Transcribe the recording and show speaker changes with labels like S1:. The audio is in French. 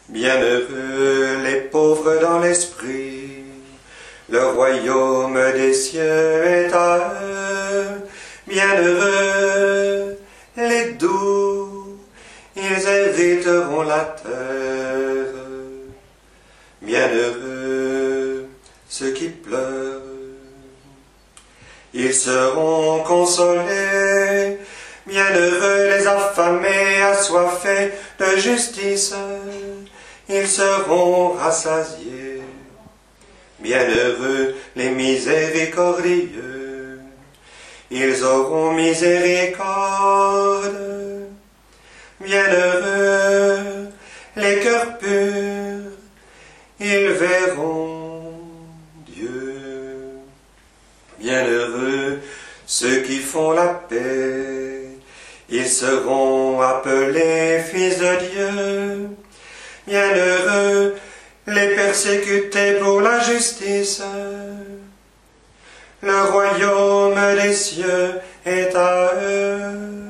S1: Bienheureux les pauvres dans l'esprit, le royaume des cieux est à eux. Bienheureux les doux, ils hériteront la terre. Bienheureux ceux qui pleurent, ils seront consolés. Bienheureux les affamés, assoiffés de justice, ils seront rassasiés. Bienheureux les miséricordieux, ils auront miséricorde. Bienheureux les cœurs purs, ils verront Dieu. Bienheureux ceux qui font la paix, ils seront appelés fils de Dieu. Bienheureux les persécutés pour la justice, le royaume des cieux est à eux.